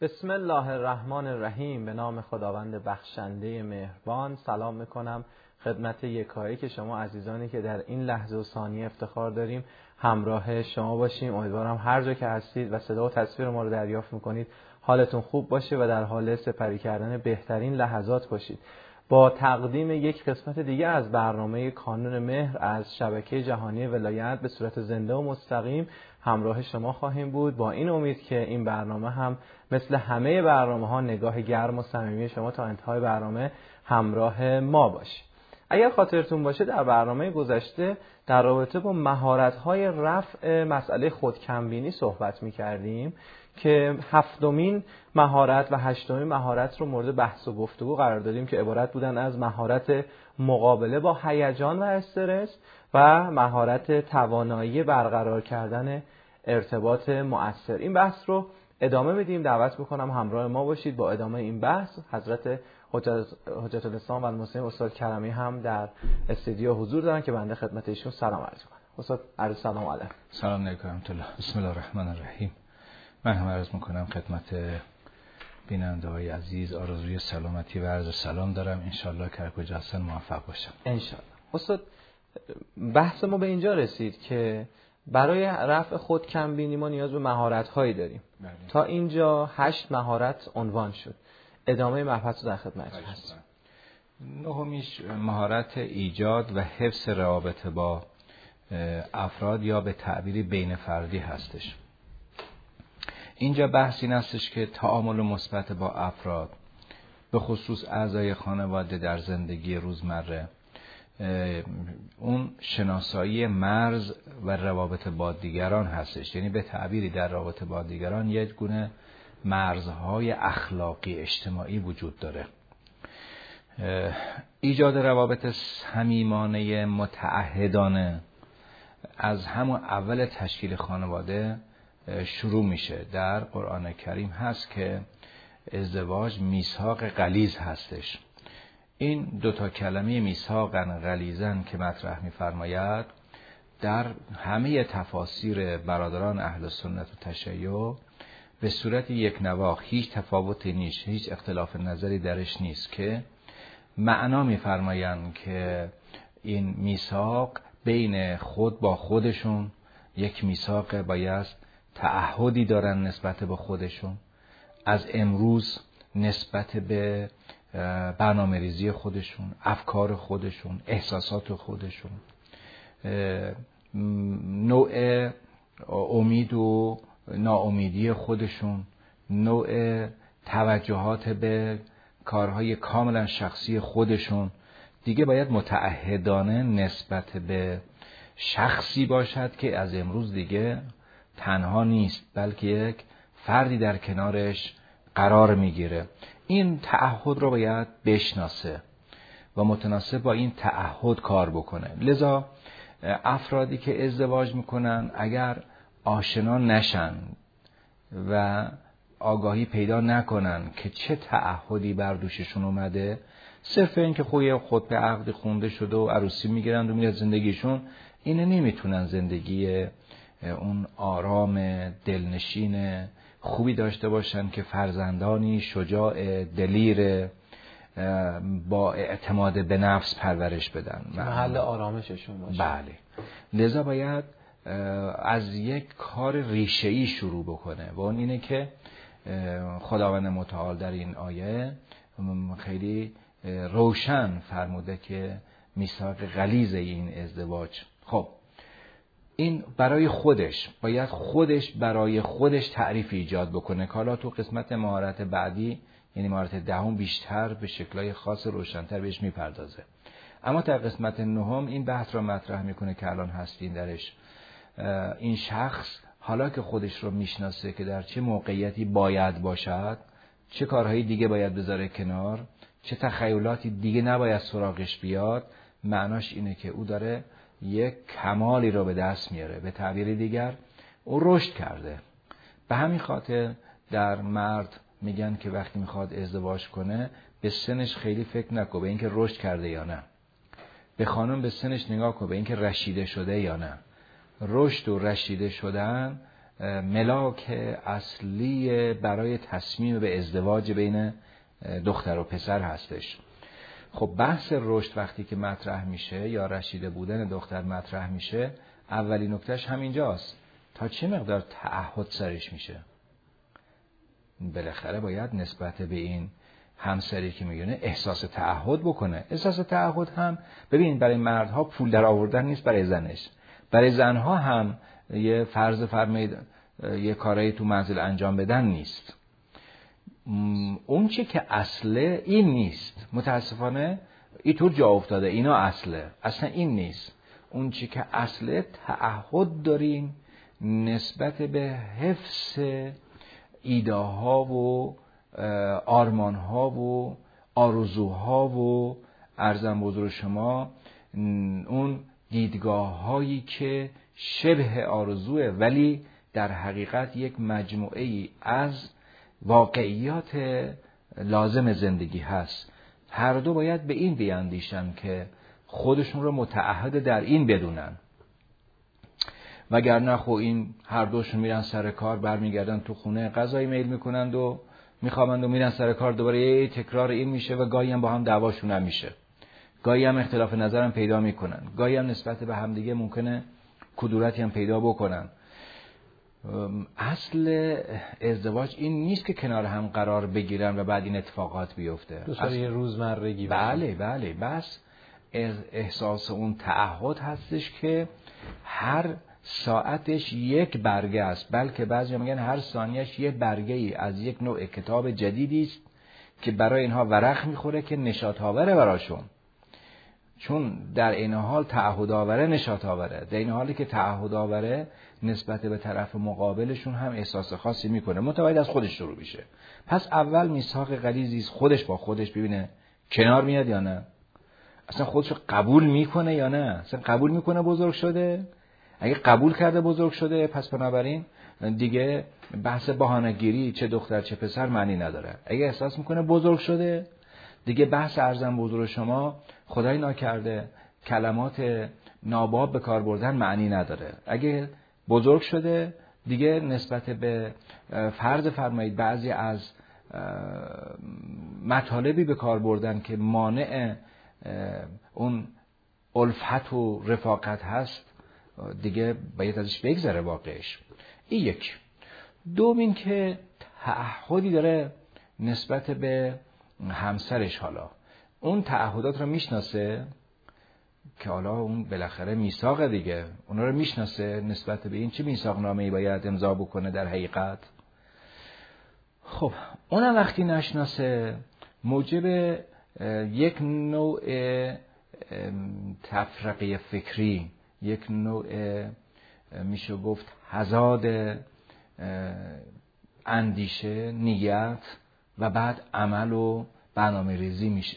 بسم الله الرحمن الرحیم. به نام خداوند بخشنده مهربان. سلام میکنم خدمت یکایی که شما عزیزانی که در این لحظه و ثانیه افتخار داریم همراه شما باشیم. امیدوارم هر جا که هستید و صدا و تصویر ما رو دریافت میکنید حالتون خوب باشه و در حال سپری کردن بهترین لحظات باشید. با تقدیم یک قسمت دیگه از برنامه کانون مهر از شبکه جهانی ولایت به صورت زنده و مستقیم همراه شما خواهیم بود، با این امید که این برنامه هم مثل همه برنامه‌ها نگاه گرم و صمیمی شما تا انتهای برنامه همراه ما باشه. اگر خاطرتون باشه در برنامه گذشته در رابطه با مهارت‌های رفع مسئله خودکمبینی صحبت می‌کردیم که هفتمین مهارت و هشتمین مهارت رو مورد بحث و گفتگو قرار دادیم که عبارت بودن از مهارت مقابله با هیجان و استرس و مهارت توانایی برقرار کردن ارتباط مؤثر. این بحث رو ادامه میدیم. دعوت میکنم همراه ما باشید با ادامه این بحث. حضرت حجت الاسلام و المسلمین استاد کرمی هم در استودیو حضور دارن که بنده خدمت ایشون سلام عرض میکنم. استاد عرض سلام علیکم. سلام علیکم و رحمت الله. بسم الله الرحمن الرحیم. من هم عرض میکنم خدمت بیننده های عزیز آرزوی سلامتی و عرض سلام دارم. انشالله که هر کجا هستن موفق باشم. انشالله. استاد بحث ما به اینجا رسید که برای رفع خودکمبینی ما نیاز به مهارت هایی داریم. بله. تا اینجا 8 مهارت عنوان شد. ادامه مبحث رو در خدمتتون هستم. نهمیش مهارت ایجاد و حفظ روابط با افراد یا به تعبیری بین فردی هستش. اینجا بحث این هستش که تعامل مثبت با افراد به خصوص اعضای خانواده در زندگی روزمره، اون شناسایی مرز و روابط با دیگران هستش. یعنی به تعبیری در روابط با دیگران یک گونه مرزهای اخلاقی اجتماعی وجود داره. ایجاد روابط صمیمانه متعهدانه از همون اول تشکیل خانواده شروع میشه. در قرآن کریم هست که ازدواج میثاق غلیظ هستش. این دوتا کلمه میثاقاً غلیظاً که مطرح میفرماید در همه تفاسیر برادران اهل سنت و تشیع به صورت یک نواخت، هیچ تفاوتی نیست، هیچ اختلاف نظری درش نیست که معنا میفرمایند که این میثاق بین خود با خودشون یک میثاق باید تعهدی دارن نسبت به خودشون، از امروز نسبت به برنامه ریزی خودشون، افکار خودشون، احساسات خودشون، نوع امید و ناامیدی خودشون، نوع توجهات به کارهای کاملا شخصی خودشون دیگه باید متعهدانه نسبت به شخصی باشد که از امروز دیگه تنها نیست بلکه یک فردی در کنارش قرار میگیره. این تعهد رو باید بشناسه و متناسب با این تعهد کار بکنه. لذا افرادی که ازدواج میکنن اگر آشنا نشن و آگاهی پیدا نکنن که چه تعهدی بر دوششون اومده، صرف این که خود به عقد خونده شده و عروسی میگیرن و میاد زندگیشون، اینه نمیتونن زندگی اون آرام دلنشین خوبی داشته باشن که فرزندانی شجاع دلیر با اعتماد به نفس پرورش بدن، محل آرامششون باشه. بله. لذا باید از یک کار ریشه‌ای شروع بکنه و اون اینه که خداوند متعال در این آیه خیلی روشن فرموده که میثاق غلیظ این ازدواج. خب این برای خودش باید برای خودش تعریف ایجاد بکنه که حالا تو قسمت مهارت بعدی یعنی مهارت دهم بیشتر به شکل‌های خاص روشن‌تر بهش میپردازه. اما در قسمت نهم این بحث را مطرح میکنه که الان هستین درش. این شخص حالا که خودش رو میشناسه که در چه موقعیتی باید باشد، چه کارهایی دیگه باید بذاره کنار، چه تخیلاتی دیگه نباید سراغش بیاد، معناش اینه که او داره یک کمالی رو به دست میاره. به تعبیر دیگر او رشد کرده. به همین خاطر در مرد میگن که وقتی میخواد ازدواج کنه به سنش خیلی فکر نکن به اینکه رشد کرده یا نه. به خانم به سنش نگاه کن به اینکه رشیده شده یا نه. رشد و رشیده شدن ملاک اصلی برای تصمیم به ازدواج بین دختر و پسر هستش. خب بحث رشد وقتی که مطرح میشه یا رشیده بودن دختر مطرح میشه، اولین نکتهش همینجاست، تا چه مقدار تعهد سرش میشه. بالاخره باید نسبت به این همسری که میگونه احساس تعهد بکنه. احساس تعهد هم ببین برای مردها پول در آوردن نیست، برای زنش. برای زنها هم یه فرض فرمایید یه کاری تو منزل انجام بدن نیست. اون چی که اصله این نیست، متاسفانه اینطور جا افتاده، اینا اصله، اصلا این نیست. اون چی که اصله تعهد داریم نسبت به حفظ ایده ها و آرمان ها و آرزوها و عرضم بزرگ شما اون دیدگاه هایی که شبه آرزوه ولی در حقیقت یک مجموعه ای از واقعیات لازم زندگی هست. هر دو باید به این بیاندیشن که خودشون رو متعهد در این بدونن، وگرنه خب این هر دوشون میرن سر کار، برمیگردن تو خونه غذای میل میکنند و میخوابند و میرن سر کار، دوباره یه تکرار این میشه و گاهی هم با هم دعواشون هم میشه، گاهی هم اختلاف نظر هم پیدا میکنن، گاهی هم نسبت به همدیگه ممکنه کدورتی هم پیدا بکنن. اصل ازدواج این نیست که کنار هم قرار بگیرن و بعد این اتفاقات بیفته. دوست یه روزمرگی. بله بس احساس اون تعهد هستش که هر ساعتش یک برگه است، بلکه بعضی میگن هر ثانیهش یک برگه ای از یک نوع کتاب جدیدی است که برای اینها ورق میخوره که نشاط آوره براشون، چون در این حال تعهد آوره نشاط آوره، در این حالی که تعهد آوره نسبت به طرف مقابلشون هم احساس خاصی میکنه، متولد از خودش شروع میشه. پس اول میثاق غلیظی خودش با خودش ببینه کنار میاد یا نه، اصلا خودشو قبول میکنه یا نه، اصلا قبول میکنه بزرگ شده. اگه قبول کرده بزرگ شده، پس بنابراین دیگه بحث بهانه‌گیری چه دختر چه پسر معنی نداره. اگه احساس میکنه بزرگ شده، دیگه بحث ارزم بزرگ شما خدای ناکرده کلمات ناباب به کار بردن معنی نداره. اگه بزرگ شده دیگه نسبت به فرض فرمایید بعضی از مطالبی به کار بردن که مانع اون الفت و رفاقت هست دیگه باید ازش بگذره واقعش. این یک. دوم که تعهدی داره نسبت به همسرش، حالا اون تعهدات رو میشناسه که حالا اون بالاخره میثاق دیگه، اونا رو میشناسه نسبت به این چه میثاق نامه‌ای باید امضا بکنه در حقیقت. خب اونم وقتی نشناسه موجب یک نوع تفرقه فکری، یک نوع میشه گفت حزاد اندیشه، نیت و بعد عمل و برنامه ریزی میشه.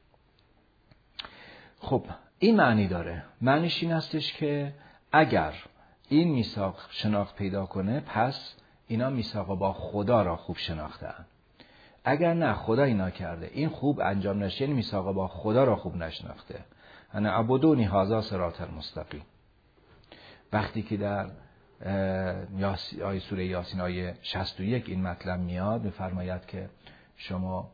خب این معنی داره، معنیش این هستش که اگر این میثاق شناخت پیدا کنه پس اینا میثاق با خدا را خوب شناختن. اگر نه خدا اینا کرده این خوب انجام نشه، یعنی میثاق با خدا را خوب نشناخته. انا عبدونی هذا صراط المستقیم. وقتی که در آیه سوره یاسین آیه 61 این مطلب میاد، میفرماید که شما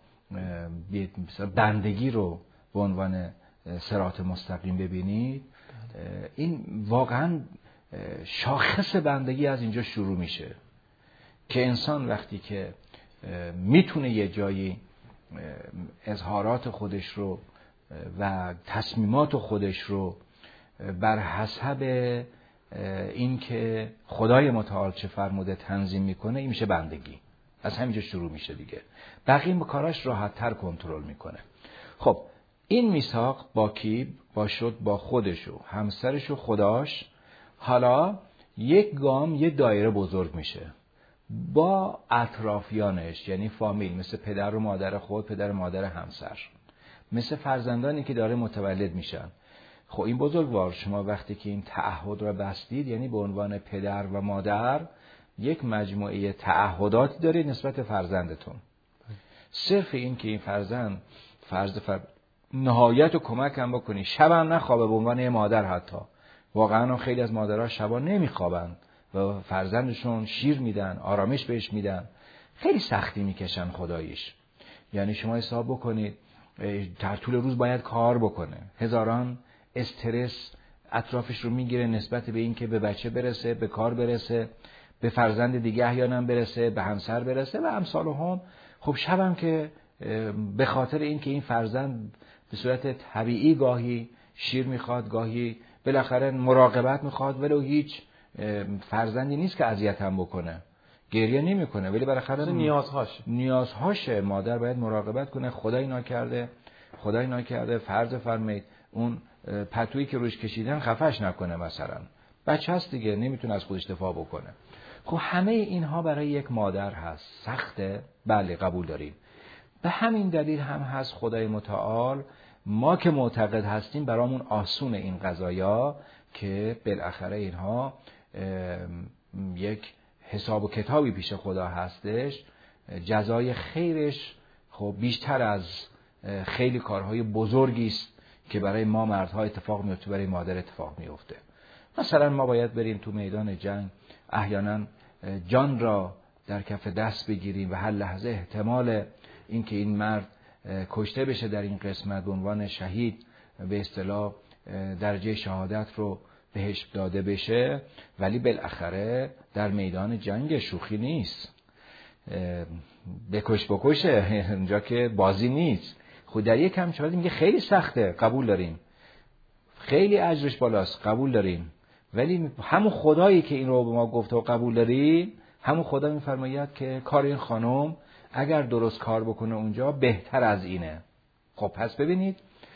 بندگی رو به عنوان صراط مستقیم ببینید، این واقعا شاخص بندگی از اینجا شروع میشه که انسان وقتی که میتونه یه جایی اظهارات خودش رو و تصمیمات خودش رو بر حسب این که خدای متعال چه فرموده تنظیم میکنه، این میشه بندگی. از همینجا شروع میشه دیگه، بقیه کاراش راحت تر کنترل میکنه. خب این میثاق با کی؟ با خودش و همسرش و خداش. حالا یک گام یه دایره بزرگ میشه با اطرافیانش، یعنی فامیل، مثل پدر و مادر خود، پدر و مادر همسر، مثل فرزندانی که داره متولد میشن. خب این بزرگوار، شما وقتی که این تعهد رو بستید، یعنی به عنوان پدر و مادر یک مجموعه تعهداتی دارید نسبت فرزندتون. صرف این که این فرزند نهایت و کمک هم بکنی، شب هم نخوابه به عنوان یه مادر، حتی واقعا خیلی از مادرها شبا نمیخوابن و فرزندشون شیر میدن، آرامش بهش میدن، خیلی سختی میکشن خداییش. یعنی شما حساب بکنید در طول روز باید کار بکنه، هزاران استرس اطرافش رو میگیره نسبت به این که به بچه برسه، به کار برسه، به فرزند دیگه احیانا برسه، به همسر برسه و امثالهم. خب شبم که به خاطر این که این فرزند به صورت طبیعی گاهی شیر میخواد، گاهی بالاخره مراقبت میخواد، ولو هیچ فرزندی نیست که اذیتم بکنه، گریه نمیکنه، ولی بالاخره نیازهاشه. مادر باید مراقبت کنه. خدای ناکرده فرض فرمایید اون پتویی که روش کشیدن خفش نکنه، مثلا بچه هست دیگه، نمیتونه از خودش دفاع بکنه. خب همه اینها برای یک مادر هست، سخته، بله قبول داریم. به همین دلیل هم هست خدای متعال ما که معتقد هستیم برامون آسون این قضایا که بالاخره اینها یک حساب و کتابی پیش خدا هستش، جزای خیرش خب بیشتر از خیلی کارهای بزرگی است که برای ما مردها اتفاق میفته، برای مادر اتفاق میفته. مثلا ما باید بریم تو میدان جنگ، احیانا جان را در کف دست بگیریم و هر لحظه احتمال اینکه این مرد کشته بشه در این قسمت به عنوان شهید، به اصطلاح درجه شهادت رو بهش داده بشه، ولی بالاخره در میدان جنگ شوخی نیست، بکشه اونجا که بازی نیست. خود در یک کم چهارده میگه خیلی سخته، قبول داریم، خیلی اجرش بالاست، قبول داریم، ولی همون خدایی که این رو به ما گفته و قبول داریم، همون خدا میفرماید که کار این خانم اگر درست کار بکنه اونجا بهتر از اینه. خب پس ببینید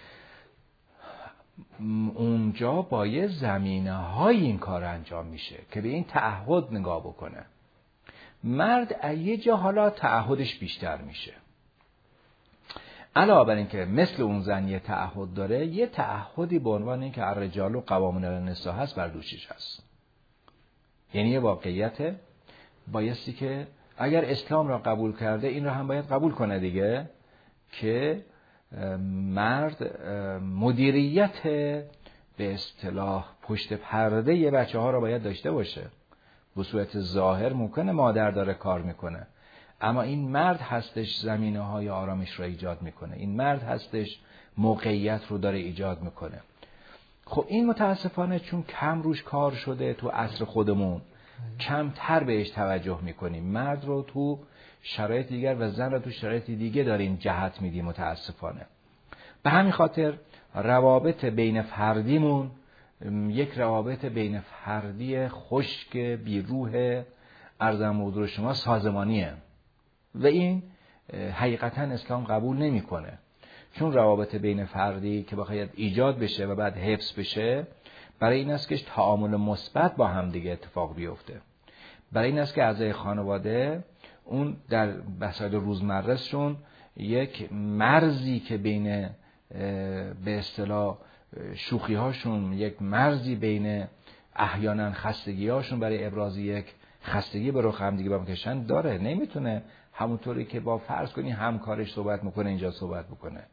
اونجا با یه زمینه های این کار انجام میشه که به این تعهد نگاه بکنه. مرد یه جا حالا تعهدش بیشتر میشه، علاوه بر این که مثل اون زن یه تعهد داره، یه تعهدی به عنوان این که الرجال قوامون علی النساء هست بر دوشش هست. یعنی یه واقعیت بایستی که اگر اسلام را قبول کرده این را هم باید قبول کنه دیگه، که مرد مدیریت به اصطلاح پشت پرده یه بچه ها را باید داشته باشه. به صورت ظاهر ممکنه مادر داره کار میکنه، اما این مرد هستش زمینه های آرامش را ایجاد میکنه، این مرد هستش موقعیت رو داره ایجاد میکنه. خب این متاسفانه چون کم روش کار شده تو عصر خودمون، کمتر بهش توجه میکنیم. مرد رو تو شرایط دیگر و زن رو تو شرایط دیگه داریم جهت میدیم متاسفانه. به همین خاطر روابط بین فردیمون یک روابط بین فردی خشک بیروح ارزم حضور شما سازمانیه و این حقیقتا اسلام قبول نمیکنه. چون روابط بین فردی که بخواید ایجاد بشه و بعد حفظ بشه، برای این است که تعامل مثبت با هم دیگه اتفاق بیفته. برای این است که اعضای خانواده اون در بساط روزمرهشون یک مرزی که بین به اصطلاح شوخی هاشون، یک مرزی بین احیانا خستگی هاشون برای ابراز یک خستگی به رخ هم دیگه بکشن داره. نمیتونه همونطوری که با فرض کنی همکارش صحبت میکنه اینجا صحبت بکنه.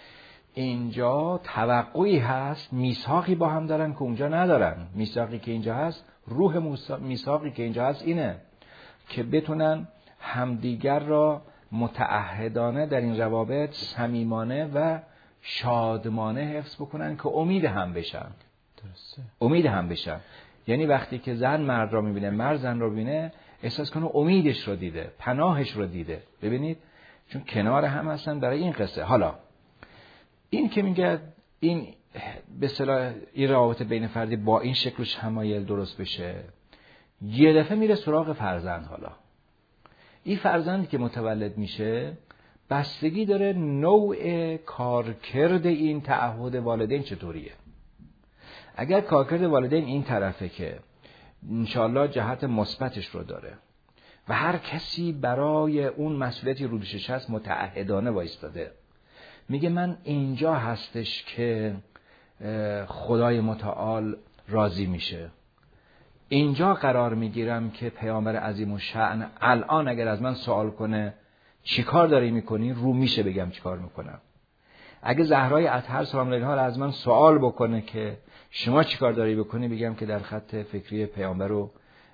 اینجا توقعی هست، میثاقی با هم دارن که اونجا ندارن. میثاقی که اینجا هست، روح میثاقی که اینجا هست اینه که بتونن همدیگر را متعهدانه در این روابط صمیمانه و شادمانه حفظ بکنن که امید هم بشن. درسته. امید هم بشن. یعنی وقتی که زن مرد را میبینه، مرد زن را میبینه، احساس کنه امیدش رو دیده، پناهش رو دیده. ببینید چون کنار هم هستن برای این قصه. حالا این که میگه این به اصطلاح این روابط بین فردی با این شکل و شمایل درست بشه، یه دفعه میره سراغ فرزند. حالا این فرزندی که متولد میشه بستگی داره نوع کارکرد این تعهد والدین چطوریه. اگر کارکرد والدین این طرفه که انشالله جهت مثبتش رو داره و هر کسی برای اون مسئولیتی رو دوشش هست متعهدانه وایستاده، میگه من اینجا هستش که خدای متعال راضی میشه، اینجا قرار میگیرم که پیامبر عظیم الشأن الان اگر از من سوال کنه چی کار داری میکنی، رو میشه بگم چی کار میکنم. اگه زهرای اطهر سلام علیها از من سوال بکنه که شما چی کار داری بکنی، بگم که در خط فکری پیامبر رو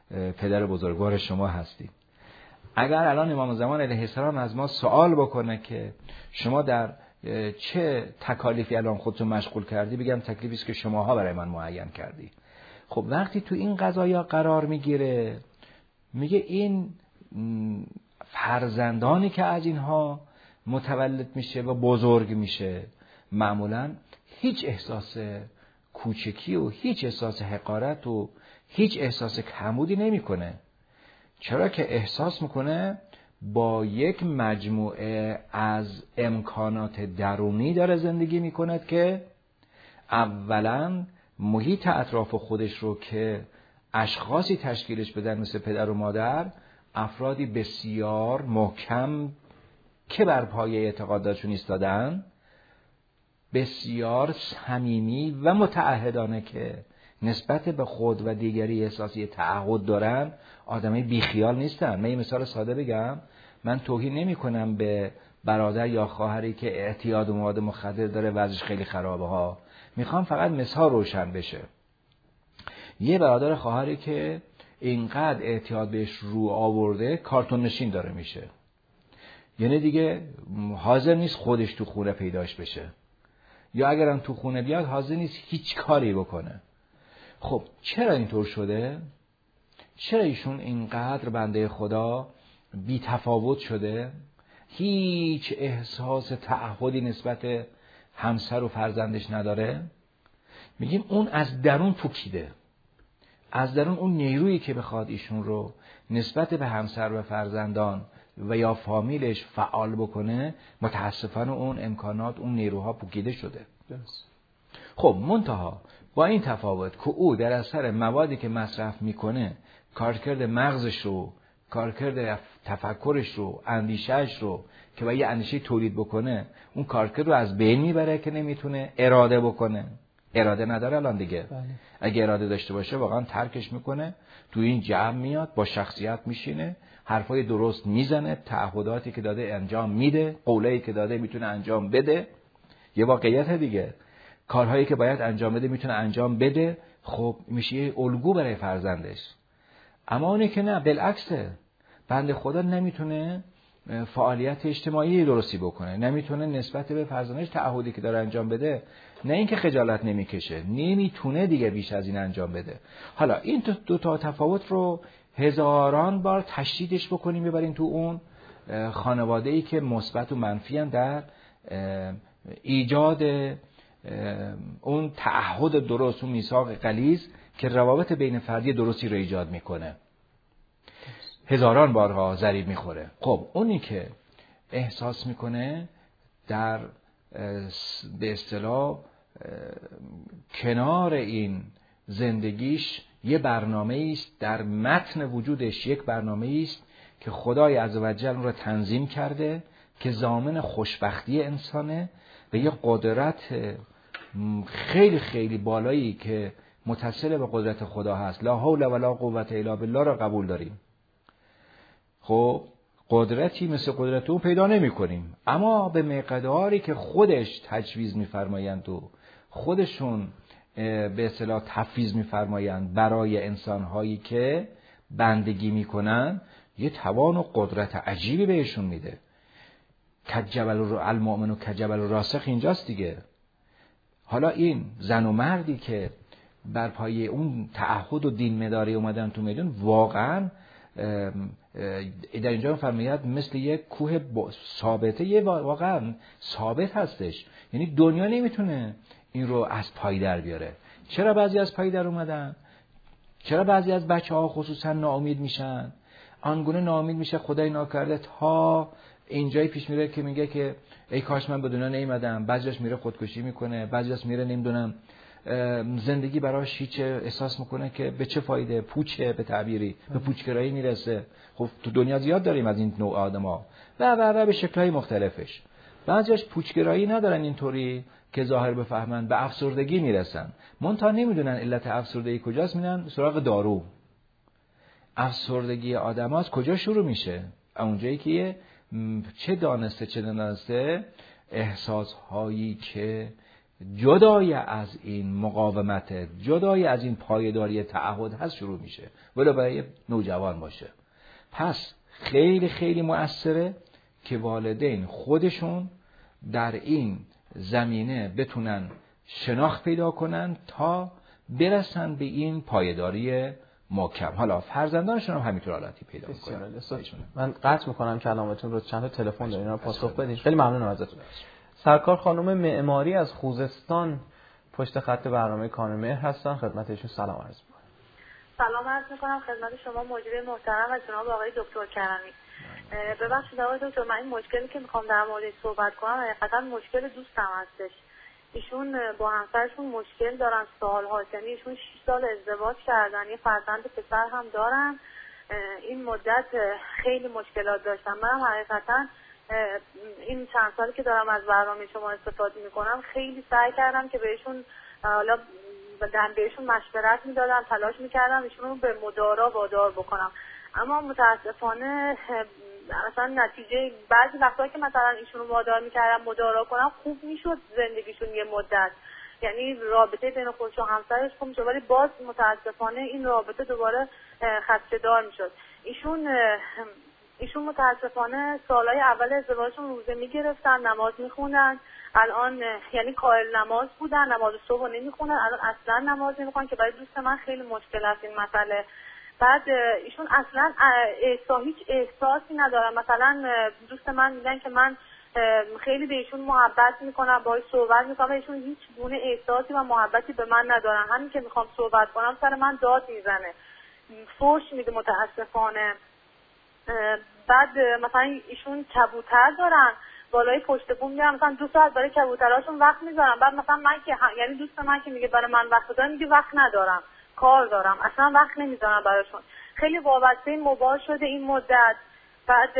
پدر بزرگوار شما هستیم. اگر الان امام زمان علیه السلام از ما سوال بکنه که شما در چه تکالیفی الان خودتون مشغول کردی، بگم تکلیفی است که شماها برای من معین کردی. خب وقتی تو این قضایا قرار میگیره، میگه این فرزندانی که از اینها متولد میشه و بزرگ میشه معمولا هیچ احساس کوچکی و هیچ احساس حقارت و هیچ احساس کمبودی نمیکنه. چرا که احساس میکنه با یک مجموعه از امکانات درونی داره زندگی میکند که اولا محیط اطراف خودش رو که اشخاصی تشکیلش بدن مثل پدر و مادر، افرادی بسیار محکم که بر پایه اعتقاداتشون ایستادن، بسیار صمیمی و متعهدانه که نسبت به خود و دیگری احساسی تعهد دارن، آدمای بیخیال نیستن. من یه مثال ساده بگم، من توهین نمی کنم به برادر یا خواهری که اعتیاد و مواد مخدر داره، وضعش خیلی خرابه ها. میخوام فقط مثال روشن بشه. یه برادر خواهری که اینقدر اعتیاد بهش رو آورده کارتون نشین داره میشه، یعنی دیگه حاضر نیست خودش تو خونه پیداش بشه، یا اگرم تو خونه بیاد حاضر نیست هیچ کاری بکنه. خب چرا اینطور شده؟ چرا ایشون اینقدر بنده خدا بی تفاوت شده؟ هیچ احساس تعهدی نسبت همسر و فرزندش نداره؟ میگیم اون از درون پوکیده، از درون اون نیرویی که بخواد ایشون رو نسبت به همسر و فرزندان و یا فامیلش فعال بکنه، متاسفانه اون امکانات، اون نیروها پوکیده شده. خب منتها با این تفاوت که او در اثر موادی که مصرف میکنه کارکرد مغزش رو، کارکرد تفکرش رو، اندیشهش رو که با یه اندیشه تولید بکنه، اون کارکرد رو از بین میبره که نمیتونه اراده بکنه. اراده نداره الان دیگه. اگه اراده داشته باشه واقعا ترکش میکنه، تو این جمع میاد، با شخصیت میشینه، حرفای درست میزنه، تعهداتی که داده انجام میده، قولایی که داده میتونه انجام بده. یه واقعیت دیگه، کارهایی که باید انجام بده میتونه انجام بده. خب میشه یه الگو برای فرزندش. اما اونه که نه، بالعکسه، بنده خدا نمیتونه فعالیت اجتماعی درستی بکنه، نمیتونه نسبت به فرزندش تعهدی که داره انجام بده، نه اینکه خجالت نمیکشه، نمیتونه دیگه بیش از این انجام بده. حالا این دو تا تفاوت رو هزاران بار تشدیدش بکنیم، ببریم تو اون خانواده‌ای که مثبت و منفی ان در ایجاد اون تعهد درست، اون میثاق غلیظ که روابط بین فردی درستی رو ایجاد میکنه. هزاران بارها ضریب میخوره. خب اونی که احساس میکنه در به اصطلاح کنار این زندگیش یه برنامه است، در متن وجودش یک برنامه است که خدای عزوجل اون رو تنظیم کرده که ضامن خوشبختی انسانه و یه قدرت خیلی خیلی بالایی که متصل به قدرت خدا هست. لا حول ولا قوة الا بالله را قبول داریم. خب قدرتی مثل قدرت او پیدا نمی کنیم، اما به مقداری که خودش تجویز می‌فرمایند و خودشون به اصطلاح تفویض می‌فرمایند برای انسان‌هایی که بندگی می‌کنن، یه توان و قدرت عجیبی بهشون میده. کجبل المؤمن و کجبل راسخ اینجاست دیگه. حالا این زن و مردی که بر پایه اون تعهد و دین مداری اومدن تو میدون، واقعا در اینجا فرماید مثل یک کوه ثابته، یه واقعا ثابت هستش، یعنی دنیا نمیتونه این رو از پای در بیاره. چرا بعضی از پای در اومدن؟ چرا بعضی از بچه‌ها خصوصا ناامید میشن؟ آنگونه ناامید میشه خدای ناکرده تا اینجایی پیش میره که میگه که ای کاش من به دنیا نیومدم. بعضیش میره خودکشی میکنه، بعضیش میره نمیدونم زندگی براش هیچ، احساس میکنه که به چه فایده، پوچه، به تعبیری به پوچگرایی میرسه. خب تو دنیا زیاد داریم از این نوع آدما و به شکل‌های مختلفش. بعضیش پوچگرایی ندارن اینطوری که ظاهر بفهمن، به افسردگی میرسن، منتها نمیدونن علت افسردگی کجاست، میرن سراغ دارو. افسردگی آدم از کجا شروع میشه؟ اونجایی که چه دانسته احساس هایی که جدای از این مقاومت، جدای از این پایداری تعهد هست شروع میشه، ولی برای نوجوان باشه. پس خیلی خیلی مؤثره که والدین خودشون در این زمینه بتونن شناخت پیدا کنن تا برسن به این پایداری محکم. حالا فرزندانشون هم همینطور حالتی پیدا میکنن. من قطع میکنم کلامتون رو، چند تا تلفن دارین رو پاسخ بدین. خیلی ممنونم ازتون. سرکار خانم معماری از خوزستان پشت خط برنامه کانون مهر هستن، خدمت ایشون سلام عرض میکنم. سلام عرض میکنم خدمت شما مجری محترم و جناب آقای دکتر کرمی. ببخشید آقای دکتر، من این مشکلی که میخوام در موردش صحبت کنم حقیقتا مشکل دوستم هستش. ایشون با همسرشون مشکل دارن سال‌ها، یعنی ایشون 6 سال ازدواج کردن، یه فرزند پسر هم دارن. این مدت خیلی مشکلات داشتن. منم حقیقتا این چند سالی که دارم از برنامه شما استفاده میکنم خیلی سعی کردم که بهشون حالا بهشون مشورت میدادم، تلاش میکردم ایشون رو به مدارا وادار بکنم، اما متاسفانه مثلا نتیجه بعضی وقتا که مثلا ایشون رو وادار میکردم مدارا کنم خوب میشد زندگیشون یه مدت، یعنی رابطه بین خودش و همسرش خوب میشد، ولی باز متاسفانه این رابطه دوباره خدشه‌دار میشد. ایشون متاسفانه سالهای اول ازدواجشون روزه میگرفتن، نماز میخوندن، الان یعنی قائل نماز بودن، نماز صبح نمیخوندن، الان اصلا نماز نمیخونن که برای دوست من خیلی مشکل است این مسئله. بعد ایشون اصلا هیچ احساسی ندارن. مثلا دوست من میگن که من خیلی به ایشون محبت میکنم، باهاش صحبت میکنم، ایشون هیچ گونه احساسی و محبتی به من ندارن. همین که میخوام صحبت کنم سر من داد میزنه، فحش میده متاسفانه. بعد مثلا ایشون کبوتر دارن، بالای پشت بوم میرن، مثلا 2 ساعت برای کبوتراشون وقت میذارن. بعد مثلا من که یعنی دوست من که میگه برای من وقت دارم، میگه وقت ندارم، کار دارم، اصلا وقت نمیذارم براشون. خیلی وابسته موبایل شده این مدت. بعد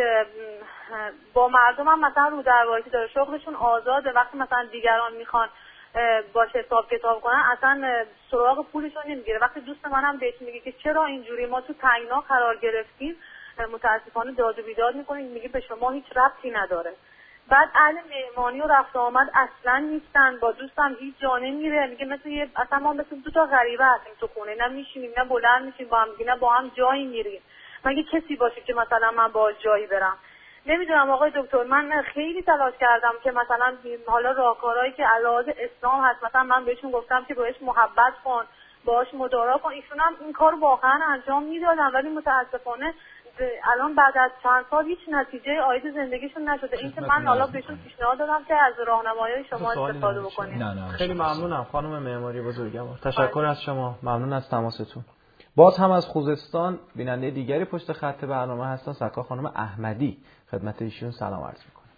با مردم هم مثلا رو دروایتی داره، شغلشون آزاده، وقتی مثلا دیگران میخوان باش حساب کتاب کنن اصلا سراغ پولشون نمیگیره. وقتی دوست منم بهش میگه که چرا اینجوری ما تو تنگنا قرار گرفتیم، متاسفانه داد و بیداد میکنه، میگه به شما هیچ ربطی نداره. بعد اهل مهمانی و رفت آمد اصلا نیستن، با دوستم هیچ جا نمیره، میگه اصلا ما مثل 2 تا غریبه هستیم تو خونه، نه میشینیم نه بلند میشیم با هم، نه با هم جایی میریم، مگه کسی باشه که مثلا من با جایی برم. نمیدونم آقای دکتر، من خیلی تلاش کردم که مثلا حالا راهکارهایی که علاوه اسلام هست، مثلا من بهشون گفتم که بهش محبت کن، باهاش مدارا کن، ایشون هم این کار واقعا انجام میدادن، ولی متاسفانه الان بعد از چند سال هیچ نتیجه عاید زندگیشون نشده. این که من حالا بهشون پیشنهاد دادم که از راهنمایی شما استفاده بکنید. خیلی ممنونم خانم معماری بزرگوار، تشکر از شما، ممنون از تماستون. باز هم از خوزستان بیننده دیگری پشت خط برنامه هستن، سرکار خانم احمدی، خدمت ایشون سلام عرض میکنم.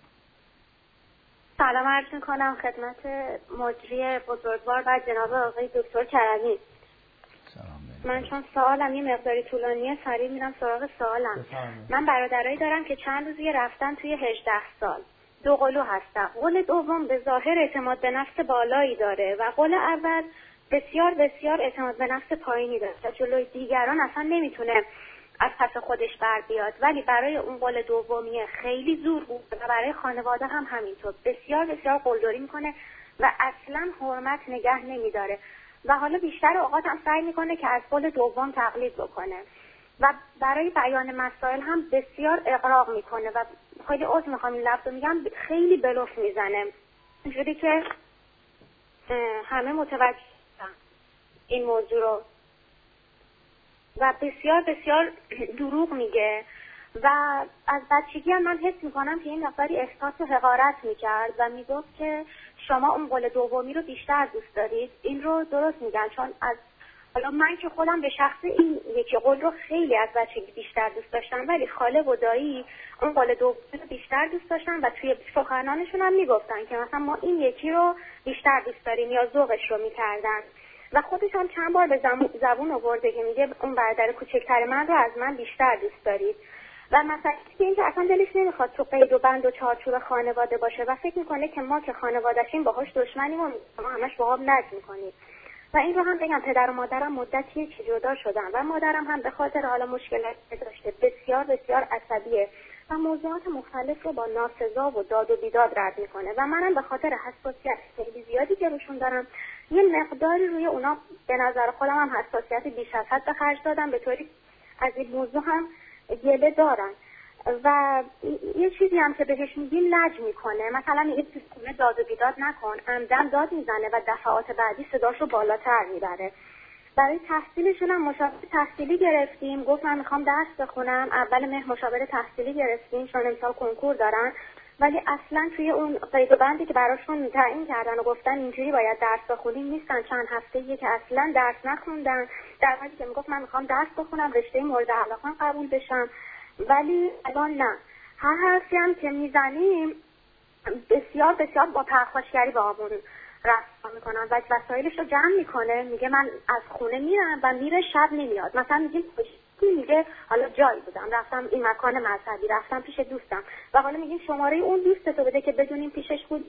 سلام عرض میکنم خدمت مجری بزرگوار و جناب آقای دکتر کرمی. من چون سوالم یه مقداری طولانیه سریع میرم سراغ سوالم. من برادرایی دارم که چند روزی رفتن توی 18 سال، 2 قلو هستن. قول دوم به ظاهر اعتماد به نفس بالایی داره و قول اول بسیار بسیار اعتماد به نفس پایینی داره و جلوی دیگران اصلا نمیتونه از پس خودش بر بیاد، ولی برای اون قول دومیه خیلی زور بود و برای خانواده هم همینطور، بسیار بسیار قلدری میکنه و اصلا حرمت نگه نمیداره و حالا بیشتر اوقات هم سعی میکنه که از قول دوم تقلید بکنه و برای بیان مسائل هم بسیار اغراق میکنه و خیلی عذر میخوام این لفظو میگم، خیلی بلوف میزنه، اینجوری که همه متوجه این موضوع رو و بسیار بسیار دروغ میگه و از بچگی هم من حس میکنم که این نفری احساس حقارت میکرد و میگفت که شما اون قول دومی رو بیشتر دوست دارید. این رو درست میگن، چون از حالا من که خودم به شخص این یکی قول رو خیلی از بچگی بیشتر دوست داشتم، ولی خاله و دایی اون قول دومی رو بیشتر دوست داشتن و توی سخنانشون هم میگفتن که مثلا ما این یکی رو بیشتر دوست داریم یا ذوقش رو میکردن و خودش هم چند بار به زبون آورده که میگه اون برادر کوچکتر من رو از من بیشتر دوست دارید و مثلا اینکه اصلا دلش نمیخواد تو قید و بند و چارچوب خانواده باشه و فکر میکنه که ما که خانواده‌شیم باهاش دشمنیم و ما همش با هم نج میکنیم و این رو هم بگم پدر و مادرم مدتیه که جدا شدن و مادرم هم به خاطر حالا مشکلاتی داشته بسیار بسیار عصبیه و موضوعات مختلف رو با ناسزا و داد و بیداد رد میکنه و منم به خاطر حساسیت خیلی زیادی که روشون دارم یه مقداری روی اونا به نظر خودم هم حساسیت بیش از حد به خرج دادم، به طوری از این موضوع هم گله دارن و یه چیزی هم که بهش میگیم لج میکنه، مثلا میگه تو خونه داد و بیداد نکن، عمدن داد میزنه و دفعات بعدی صداشو بالاتر میبره. برای تحصیلشون هم مشاور تحصیلی گرفتیم، گفت من میخوام درس بخونم، اول مهر مشاور تحصیلی گرفتیم چون امسال کنکور دارن، ولی اصلا توی اون قید و بندی که براشون تعیین کردن و گفتن اینجوری باید درس بخونیم نیستن. چند هفته‌ایه که اصلا درس نخوندن، در حالی که میگفت من میخوام درس بخونم، رشته مورد علاقه‌ام قبول بشم، ولی الان نه. هر حرفی هم که میزنیم بسیار بسیار با پرخاشگری با همون رفتار میکنن و وسایلش رو جمع میکنه، میگه من از خونه میرم و میره شب نمیاد. مثلا میگه حالا جایی بودم، رفتم این مکان مذهبی، رفتم پیش دوستم و حالا میگیم شماره اون دوستتو بده که بدونیم پیشش بود،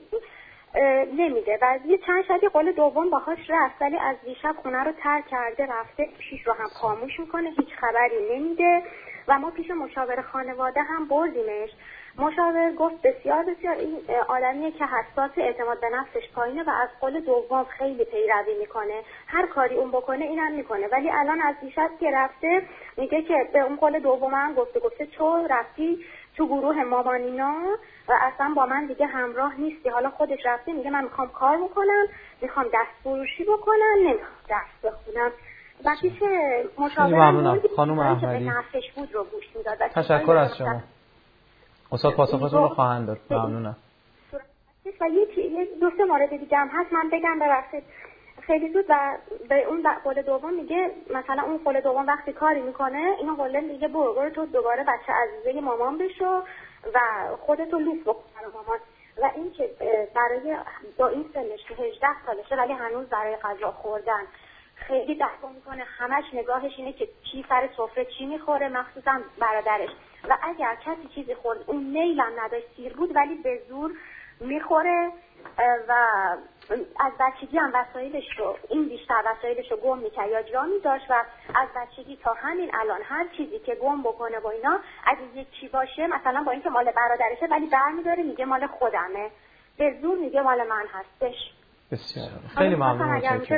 نمیده و یه چند شبی قول دوم باهاش رفت ولی از دیشب خونه رو ترک کرده رفته، پیش رو هم خاموش میکنه، هیچ خبری نمیده و ما پیش مشاور خانواده هم بردیمش. مشاور گفت بسیار بسیار این آدمیه که حساس، اعتماد به نفسش پایینه و از قول دوم خیلی پیروی میکنه، هر کاری اون بکنه اینم میکنه، ولی الان از دیشب که رفته میگه که به اون قول دوم هم گفته تو رفتی تو گروه مامانینا و اصلا با من دیگه همراه نیستی، حالا خودش رفته میگه من میخوام کار بکنم، میخوام دست فروشی بکنم، نمیخوام درس بخونم. وقتی که مشاورم خانم احمدی نفسش بود رو گوش میداد. تشکر از شما. استاد پاسختون رو خواهند داد. ممنونم. و یه دو سه مورد دیگه هم هست من بگم ببخشید خیلی زود. و به اون قول دوم میگه مثلا اون قول دوم وقتی کاری میکنه اینو قول میگه برو تو دوباره بچه عزیزه مامان بشو و خودتو لوس بکن مامان. و این که برای با این سنش که 18 سالشه ولی هنوز برای غذا خوردن خیلی دعوا میکنه، همش نگاهش اینه که چی سر سفره چی میخوره، مخصوصا برادرش، و اگر کسی چیزی خورد اون میلم نداشت، سیر بود ولی به زور میخوره و از بچگی هم وسایلش رو این بیشتر وسایلش رو گم میکرد یا جا میداشت و از بچگی تا همین الان هر چیزی که گم بکنه با اینا اگه یکی باشه مثلا با اینکه مال برادرشه ولی برمیداره میگه مال خودمه، به زور میگه مال من هستش. بسیار خیلی ممنون.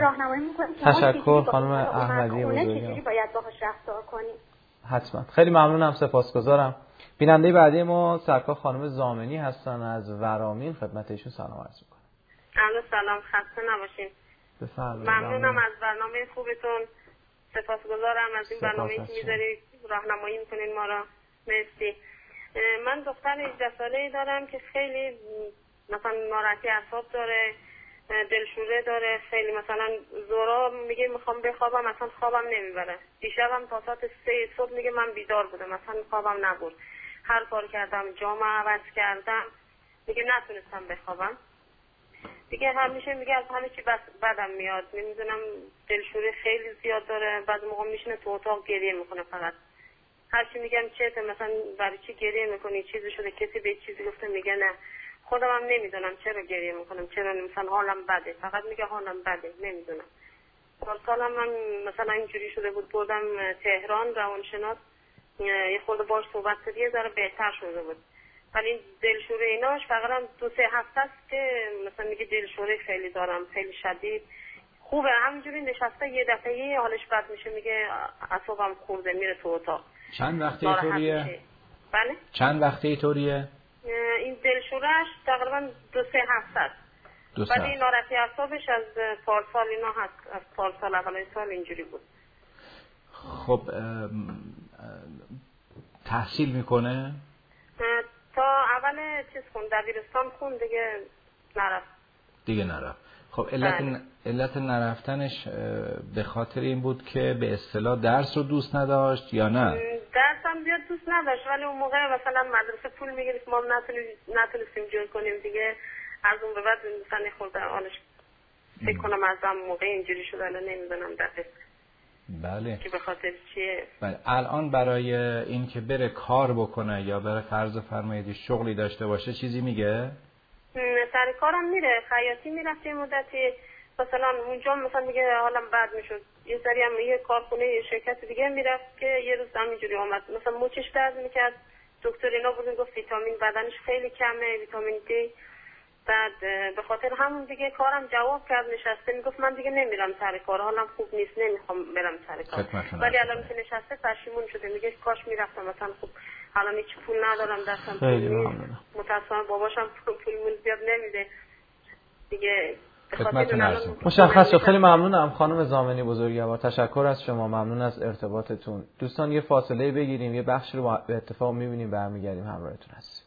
تشکر خانم احمدی بزرگوار. چجوری باید باهاش رفتار کنیم؟ حتما. خیلی ممنونم، سپاسگزارم. بیننده بعدی ما سرکار خانم زامنی هستن از ورامین، خدمت ایشون سلام عرض می‌کنم. سلام، خسته نباشین. بفرمایید. ممنونم از برنامه خوبتون، سپاسگزارم از این برنامه‌ای که می‌ذارید، راهنمایی می‌کنین ما را. مرسی. من دختر 18 ساله‌ای دارم که خیلی مثلا ناراحتی اعصاب داره، دلشوره داره، خیلی مثلا زورا میگه میخوام بخوابم، مثلا خوابم نمیبره. دیشبم تا ساعت 3 صبح میگه من بیدار بودم، مثلا خوابم نبرد، هر کار کردم، جامو عوض کردم، میگه نتونستم بخوابم دیگه. همیشه میگه از همه چی بدم میاد، نمیدونم، دلشوره خیلی زیاد داره، بعد موقع میشینه تو اتاق گریه میکنه فقط. هرچی میگم چته، مثلا برای چی گریه میکنی، چیزی شده، کسی به چیزی گفته، میگه نه. خودم هم نمیدونم چرا گریه میکنم، چرا مثلا حالم بده، فقط میگه حالم بده، نمیدونم. پارسالم من مثلا اینجوری شده بود، بردم تهران روانشناس، یه خورده باش صحبت کرد، یه ذره بهتر شده بود، ولی این دلشوره ایناش فقط 2-3 هفته است که مثلا میگه دلشوره خیلی دارم، خیلی شدید. خوبه همینجوری نشسته یه دفعه حالش بد میشه، میگه اعصابم خورده، میره تو اتاق. چند وقته اینطوریه؟ بله؟ چند وقته اینطوریه؟ این دلشورهش تقریبا 2-3 هفته است. ولی ناراحتی اعصابش از پارسال اینا هست، از پارسال اول سال اینجوری بود. خب تحصیل میکنه؟ تا اول چیز خوند، دبیرستان خوند، دیگه نرفت. خب علت نرفتنش به خاطر این بود که به اصطلاح درس رو دوست نداشت یا نه؟ درس هم زیاد دوست نداشت، ولی اون موقع مثلا مدرسه پول میگرفت، ما نتونستیم جور کنیم دیگه. از اون به بعد مثلا خورده حالش فکر کنم از اون موقع اینجوری شد، الان نمیدونم دقیق. بله. که به خاطر چیه؟ بله. الان برای این که بره کار بکنه یا برای فرض فرمایید شغلی داشته باشه چیزی میگه؟ سر کارم میره، خیاطی میرفت یه مدتی، مثلا اونجا مثلا میگه حالم بد میشد، یه سری هم یه کارخونه یه شرکت دیگه میرفت که یه روز همینجوری اومد مثلا موچش درد میکرد، دکتر اینا بود گفت ویتامین بدنش خیلی کمه، ویتامین دی. بعد به خاطر همون دیگه کارم جواب کرد، نشسته میگفت من دیگه نمیرم سر کار، حالم خوب نیست نمیخوام برم سر کار. ولی الان که نشسته پشیمون شده، میگه کاش میرفتم مثلا. خوب الان هیچ پول ندارم دستم، خیلی ممنونم. متأسفانه باباشم پولمون زیاد نمیده دیگه. مشخص شد. خیلی ممنونم خانم زامنی بزرگوار، تشکر از شما، ممنون از ارتباطتون. دوستان یه فاصله بگیریم، یه بخشی رو به اتفاق میبینیم، برمیگردیم همراهتون هستیم.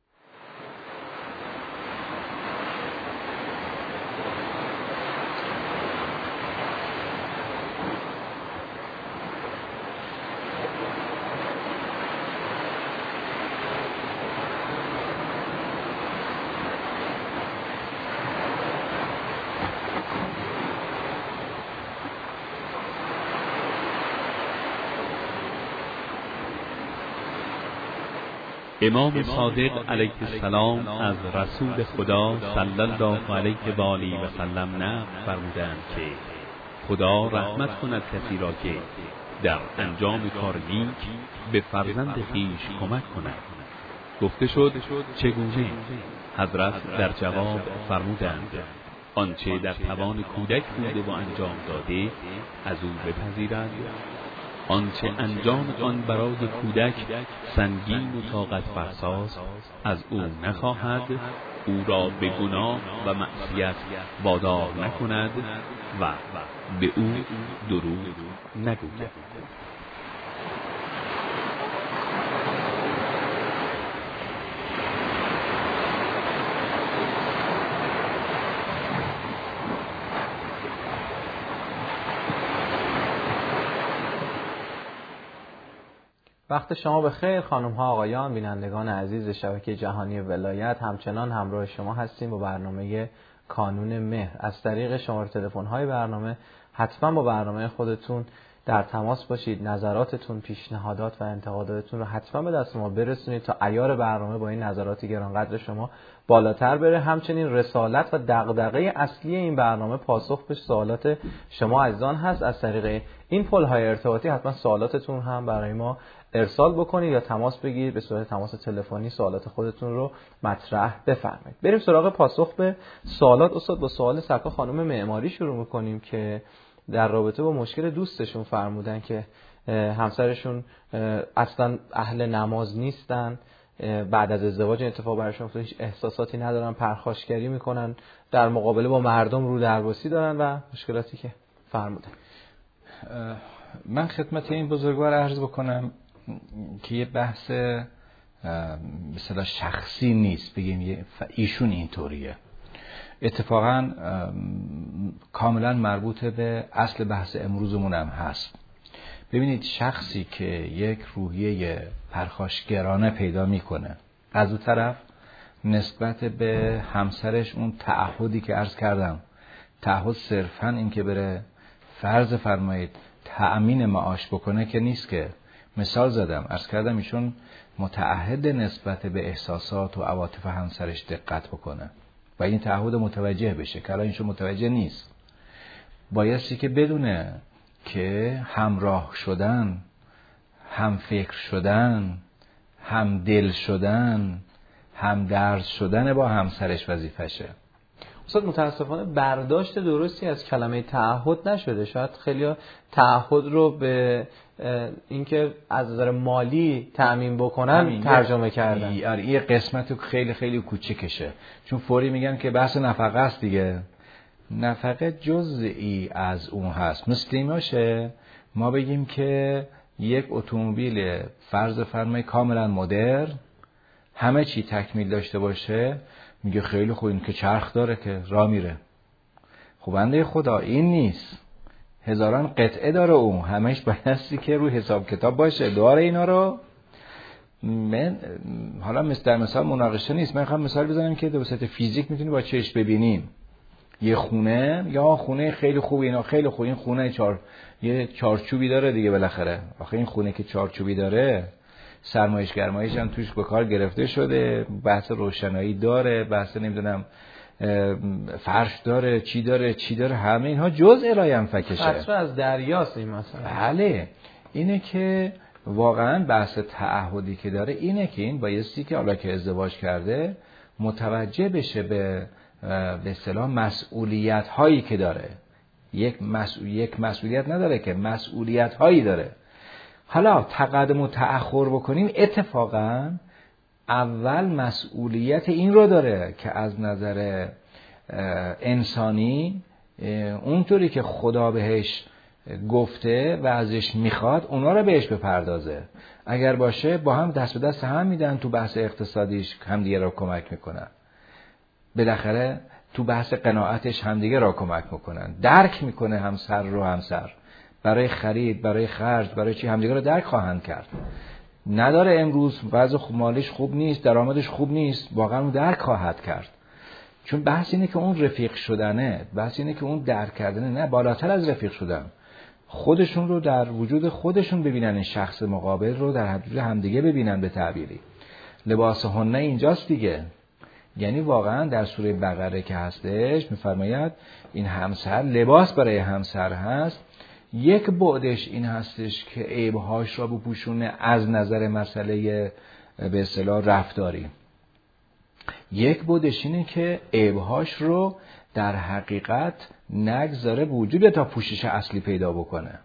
امام صادق علیه السلام از رسول خدا صلی الله علیه و آله و سلم نقل فرمودند که خدا رحمت کند کسی را که در انجام کار نیک به فرزند خویش کمک کند. گفته شد چگونه؟ حضرت در جواب فرمودند آنچه در توان کودک بوده و انجام داده از او بپذیرد، آنچه انجام آن برای کودک سنگین و طاقت فرساست از او نخواهد، او را به گناه و معصیت وادار نکند و به او دروغ نگوید. وقت شما بخیر خانم ها آقایان، بینندگان عزیز شبکه جهانی ولایت. همچنان همراه شما هستیم با برنامه کانون مهر. از طریق شماره تلفن های برنامه حتما با برنامه خودتون در تماس باشید، نظراتتون، پیشنهادات و انتقاداتتون رو حتما به دست ما برسونید تا عیار برنامه با این نظرات گرانقدر شما بالاتر بره. همچنین رسالت و دغدغه اصلی این برنامه پاسخ به سوالات شما عزیزان هست. از طریق این پل‌های ارتباطی حتما سوالاتتون هم برای ما ارسال بکنید یا تماس بگیرید، به صورت تماس تلفنی سوالات خودتون رو مطرح بفرمایید. بریم سراغ پاسخ به سوالات. استاد با سوال سکا خانم معماری شروع می‌کنیم که در رابطه با مشکل دوستشون فرمودن که همسرشون اصلا اهل نماز نیستن، بعد از ازدواج اتفاق براشون افتاد، هیچ احساساتی ندارن، پرخاشگری میکنن، در مقابله با مردم رو درباسی دارن و مشکلاتی که فرمودن. من خدمت این بزرگوار عرض بکنم که یه بحث مثلا شخصی نیست، بگیم ایشون اینطوریه، اتفاقا کاملا مربوط به اصل بحث امروزمون هم هست. ببینید شخصی که یک روحیه پرخاشگرانه پیدا میکنه، از اون طرف نسبت به همسرش اون تعهدی که عرض کردم، تعهد صرفا این که بره فرض فرمایید تأمین معاش بکنه که نیست، که مثال زدم عرض کردم ایشون متعهد نسبت به احساسات و عواطف همسرش دقت بکنه و این تعهد متوجه بشه که الان ایشون متوجه نیست. بایستی که بدونه که همراه شدن، هم فکر شدن، هم دل شدن، هم درد شدن با همسرش وظیفشه. استاد متاسفانه برداشت درستی از کلمه تعهد نشده. شاید خیلی تعهد رو به اینکه از نظر مالی تأمین بکنن ترجمه کردن. این قسمت خیلی خیلی کوچیکشه، چون فوری میگن که بحث نفقه است دیگه. نفقه جزئی از اون هست. مثل این باشه ما بگیم که یک اتومبیل فرض فرمای کاملا مدرن، همه چی تکمیل داشته باشه، میگه خیلی خوب این که چرخ داره که راه میره. خب بنده خدا این نیست، هزاران قطعه داره اون، همش بایستی که روی حساب کتاب باشه. داره اینا رو من حالا مثال مناقشه نیست، من میخوام مثال بزنم که به واسطه فیزیک میتونی با چشم ببینیم. یه خونه یا خونه خیلی خوب، اینا خیلی خوب، این خونه یه چارچوبی داره دیگه بالاخره. آخه این خونه که چارچوبی داره سرمایش گرمایش هم توش به کار گرفته شده، بحث روشنایی داره، بحث نمیدونم فرش داره، چی داره، همه اینها جزء رای انفکشه. اصلا از دریاست این مثلا. بله، اینه که واقعا بحث تعهدی که داره اینه که این بایستی که حالا که ازدواج کرده متوجه بشه به اصطلاح مسئولیت هایی که داره. یک مسئولیت نداره که مسئولیت هایی داره. حالا تقدم و تأخر بکنیم، اتفاقا اول مسئولیت این رو داره که از نظر انسانی اونطوری که خدا بهش گفته و ازش میخواد اونا رو بهش بپردازه. اگر باشه با هم دست به دست هم میدن، تو بحث اقتصادیش همدیگه را کمک میکنن، بالاخره تو بحث قناعتش همدیگه را کمک میکنن، درک میکنه همسر رو همسر، برای خرید، برای خرج، برای چی همدیگه رو درک خواهند کرد. نداره امروز وضع مالیش خوب نیست، درآمدش خوب نیست، واقعا اون درک خواهد کرد. چون بحث اینه که اون رفیق شدنه، بحث اینه که اون درک کردنه، نه بالاتر از رفیق شدن. خودشون رو در وجود خودشون ببینن، این شخص مقابل رو در حضور همدیگه ببینن. به تعبیری لباس هنه اینجاست دیگه. یعنی واقعا در سوره بقره که هستش میفرماید این همسر لباس برای همسر هست. یک بعدش این هستش که عیبهاش را بپوشونه از نظر مسئله به اصطلاح رفتاری. یک بعدش اینه که عیبهاش رو در حقیقت نگذاره وجود تا پوشش اصلی پیدا بکنه.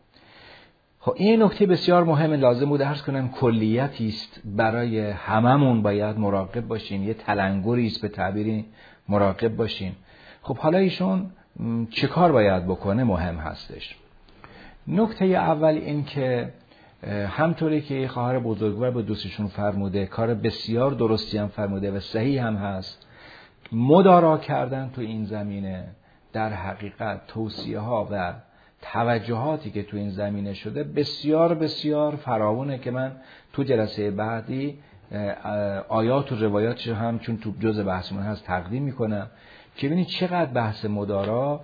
خب این نکته بسیار مهمه، لازم بود عرض کنم کلیتی است برای هممون، باید مراقب باشین، یه تلنگری است به تعبیری مراقب باشین. خب حالا ایشون چه کار باید بکنه مهم هستش. نکته اول این که همطوری که خواهر بزرگوار به دوستشون فرموده، کار بسیار درستی هم فرموده و صحیح هم هست، مدارا کردن تو این زمینه در حقیقت توصیه ها و توجهاتی که تو این زمینه شده بسیار بسیار فراوونه که من تو جلسه بعدی آیات و روایاتش هم چون تو جزء بحثمون هست تقدیم میکنم که ببینید چقدر بحث مدارا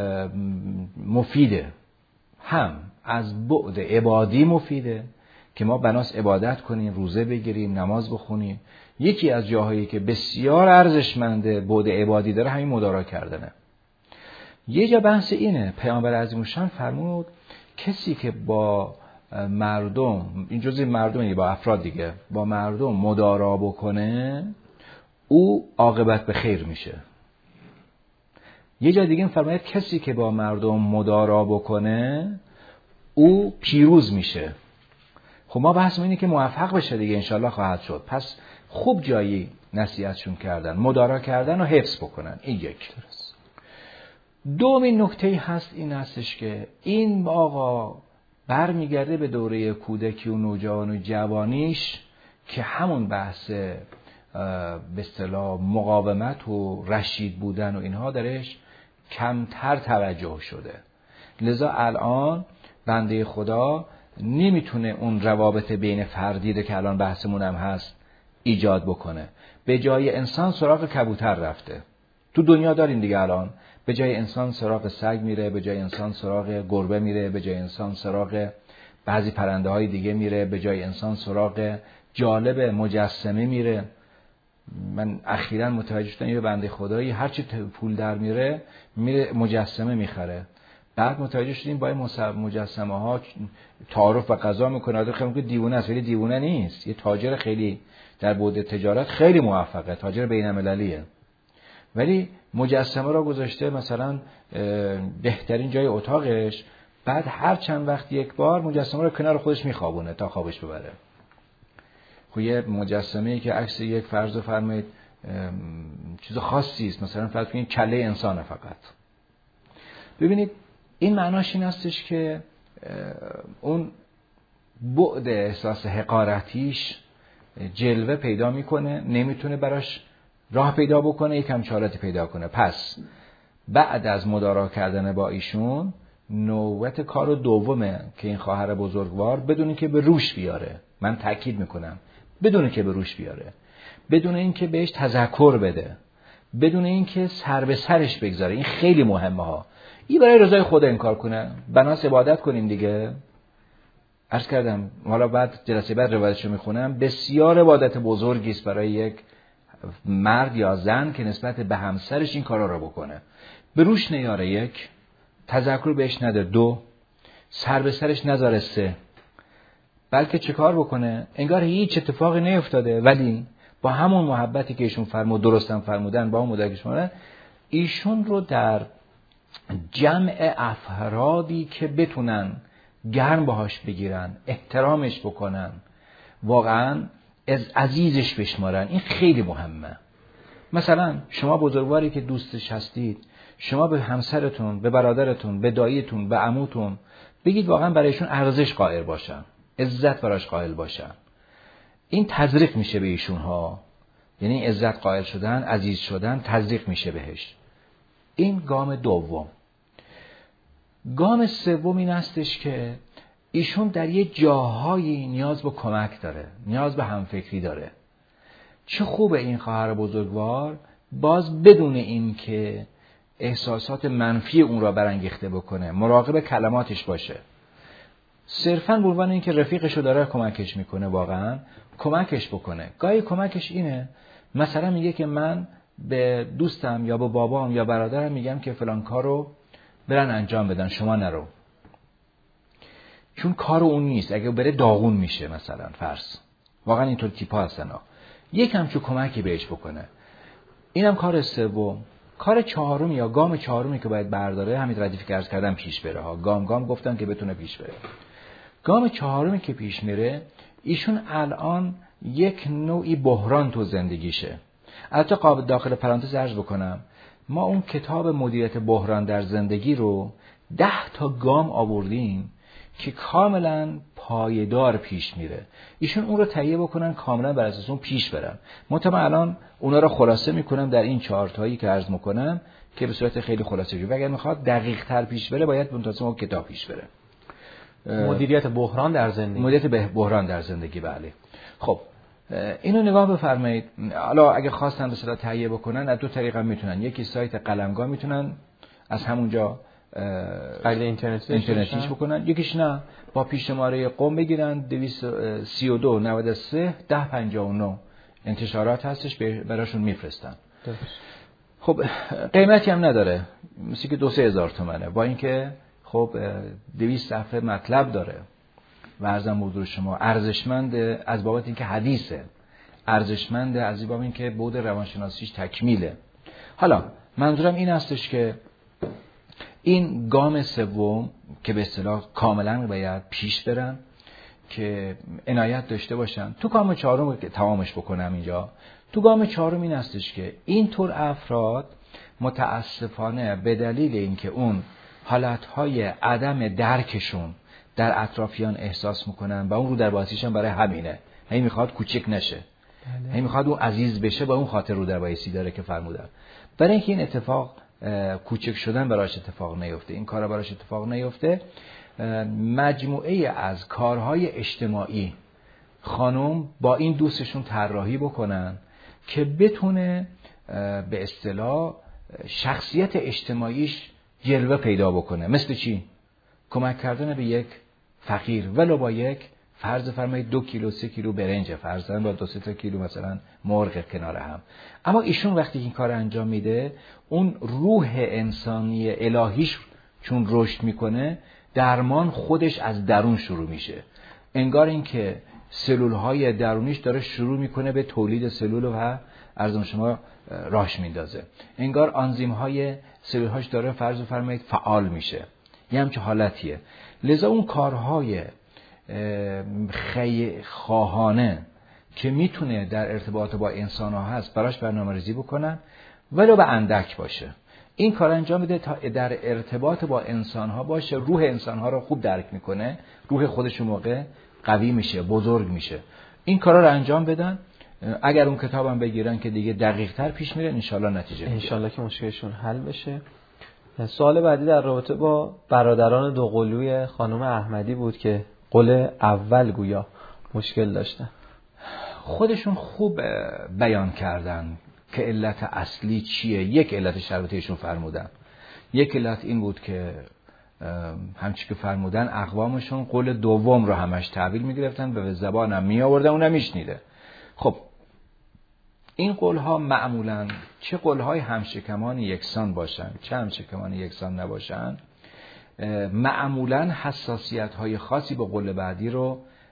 مفیده. هم از بعد عبادی مفیده که ما بناس عبادت کنیم، روزه بگیریم، نماز بخونیم. یکی از جاهایی که بسیار ارزشمنده بعد عبادی داره همین مدارا کردنه. یه جا بحث اینه، پیامبر عظیم الشان فرمود کسی که با مردم، این جزء مردمه، با افراد دیگه، با مردم مدارا بکنه او عاقبت به خیر میشه. یه جا دیگه فرماید کسی که با مردم مدارا بکنه او پیروز میشه. خب ما بحث اینه که موفق بشه دیگه، انشالله خواهد شد. پس خوب جایی نصیحتشون کردن، مدارا کردن و حفظ بکنن. این یک. دومین نکته هست این هستش که این آقا برمیگرده به دوره کودکی و نوجوانی و جوانیش که همون بحث به اصطلاح مقاومت و رشید بودن و اینها درش کمتر توجه شده. لذا الان بنده خدا نمیتونه اون روابط بین فردی رو که الان بحثمون هم هست ایجاد بکنه. به جای انسان سراغ کبوتر رفته. تو دنیا داریم دیگه الان، به جای انسان سراغ سگ میره، به جای انسان سراغ گربه میره، به جای انسان سراغ بعضی پرنده های دیگه میره، به جای انسان سراغ جالب مجسمه میره. من اخیراً متوجه شدم یه بنده خدایی هرچی پول در میره مجسمه میخره. بعد متوجه شدیم با این مجسمه ها تعارف و قضا میکنه. آدم خیلی دیوونه است ولی دیوونه نیست، یه تاجر خیلی در بعد تجارت خیلی موفقه، تاجر بین‌المللیه، ولی مجسمه را گذاشته مثلا بهترین جای اتاقش، بعد هر چند وقت یک بار مجسمه رو کنار خودش میخوابونه تا خوابش ببره. خب یه مجسمه‌ای که عکس یک فرض فرمایید چیز خاصی است، مثلا فرض کنید کله انسانه فقط. ببینید این معناش این هستش که اون بعد احساس حقارتیش جلوه پیدا میکنه، نمیتونه براش راه پیدا بکنه، یکم چالتی پیدا کنه. پس بعد از مدارا کردن با ایشون نوبت کار دومه که این خواهر بزرگوار بدون که به روش بیاره، من تاکید میکنم بدون که به روش بیاره، بدون اینکه بهش تذکر بده، بدون اینکه سر به سرش بگذاره. این خیلی مهمه ها. این برای رضای خدا این کار کنه، بناس عبادت کنیم دیگه. عرض کردم حالا بعد جلسه بعد روایتشو میخونم، بسیار عبادت بزرگی است برای یک مرد یا زن که نسبت به همسرش این کارا رو بکنه. به روش نیاره، یک، تذکر بهش نده، دو، سر به سرش نذاره، سه، بلکه چه کار بکنه؟ انگار هیچ اتفاقی نیفتاده، ولی با همون محبتی که ایشون درستم فرمودن، با اون مدرک شما، ایشون رو در جمع افرادی که بتونن گرم باهاش بگیرن، احترامش بکنن، واقعا از عزیزش بشمارن. این خیلی مهمه. مثلا شما بزرگواری که دوستش هستید، شما به همسرتون، به برادرتون، به داییتون، به عموتون بگید واقعا برایشون ارزش قائل باشن، عزت براش قائل باشن. این تزریق میشه به ایشون ها، یعنی عزت قائل شدن، عزیز شدن تزریق میشه بهش. این گام دوم. گام سوم این هستش که ایشون در یه جاهایی نیاز به کمک داره، نیاز به همفکری داره. چه خوبه این خواهر بزرگوار باز بدون این که احساسات منفی اون را برانگیخته بکنه، مراقب کلماتش باشه، صرفاً به عنوان اینکه رفیقشو داره کمکش میکنه، واقعاً کمکش بکنه. گاهی کمکش اینه، مثلا میگه که من به دوستم یا به بابام یا برادرم میگم که فلان کارو برن انجام بدن، شما نرو، چون کار اون نیست، اگه بره داغون میشه مثلا فرض. واقعا اینطور تیپا هستن ها. یکم چون کمکی بهش بکنه. اینم کار سوم. کار چهارم یا گام چهارمی که باید برداره، همین ردیفی که عرض کردم پیش بره ها. گام گفتن که بتونه پیش بره. گام چهارمی که پیش میره، ایشون الان یک نوعی بحران تو زندگیشه. البته داخل پرانتز عرض بکنم، ما اون کتاب مدیریت بحران در زندگی رو 10 تا گام آوردیم که کاملا پایدار پیش میره. ایشون اون رو تهیه بکنن، کاملا بر اساس اون پیش برن. من الان اونا رو خلاصه میکنم در این 4 تایی که عرض میکنم که به صورت خیلی خلاصه جو. اگر میخواد دقیق تر پیش بره، باید منتظم اون کتاب پیش بره. مدیریت بحران در زندگی. مدیریت بحران در زندگی، بله. خب اینو نگاه بفرمایید. حالا اگه خواستن به اصطلاح تهیه بکنن، از 2 طریق هم میتونن. یکی سایت قلمگاه میتونن از همونجا اینترنتیش بکنن، یکیش نه، با پیش شماره قم بگیرن 232 93 1059 انتشارات هستش، براشون میفرستن. خب قیمتی هم نداره، مثل که 2-3 هزار تومنه، با اینکه خب 200 صفحه مطلب داره و عرضم حضور شما ارزشمند از بابت اینکه حدیثه، ارزشمند از بابت اینکه بعد روانشناسیش تکمیله. حالا منظورم این هستش که این گام سوم که به اصطلاح کاملا باید پیش برن، که عنایت داشته باشن. تو گام چهارم که تمامش بکنم اینجا، تو گام چهارم این هستش که اینطور افراد متاسفانه به دلیل اینکه اون حالتهای عدم درکشون در اطرافیان احساس میکنن و اون رو در بایستیشن برای همینه، هی میخواد کوچک نشه، هی میخواد اون عزیز بشه، با اون خاطر رو در بایستی داره که فرمودن. برای اینکه این اتفاق کوچک شدن براش اتفاق نیفته، این کارا براش اتفاق نیفته، مجموعه از کارهای اجتماعی خانم با این دوستشون طراحی بکنن که بتونه به اصطلاح شخصیت اجتماعیش جلوه پیدا بکنه. مثل چی؟ کمک کردن به یک فقیر ولو با یک فرض فرمایید 2 کیلو 3 کیلو برنج، فرضاً با 2-3 کیلو مثلا مرغ کنار هم. اما ایشون وقتی این کار انجام میده، اون روح انسانی الهیش چون رشد میکنه، درمان خودش از درون شروع میشه. انگار اینکه سلولهای درونیش داره شروع میکنه به تولید سلول و عرضم شما راش میندازه. انگار آنزیم‌های سلولهاش داره فرض فرمایید فعال میشه. یه همچه حالتیه. لذا اون کارهای خواهانه که میتونه در ارتباط با انسان ها هست براش برنامه‌ریزی بکنن، ولو به اندک باشه. این کار انجام میده تا در ارتباط با انسان ها باشه، روح انسان ها رو خوب درک میکنه، روح خودش موقع قوی میشه، بزرگ میشه. این کارا رو انجام بدن. اگر اون کتابم بگیرن که دیگه دقیق تر پیش میره، انشالله نتیجه میگیره، انشالله که مشکلشون حل بشه. سوال بعدی در رابطه با برادران دوقلوی خانم احمدی بود که قول اول گویا مشکل داشتن. خودشون خوب بیان کردن که علت اصلی چیه. یک علت شربتیشون فرمودن، یک علت این بود که همچی که فرمودن اقوامشون قول دوم رو همش تعبیل میگرفتن، به زبانم می آوردن، اونم میشنیده. خب این قولها معمولاً چه قولهای همشکمان یکسان باشن، چه همشکمان یکسان نباشن، معمولاً حساسیت‌های خاصی به قول بعدی رو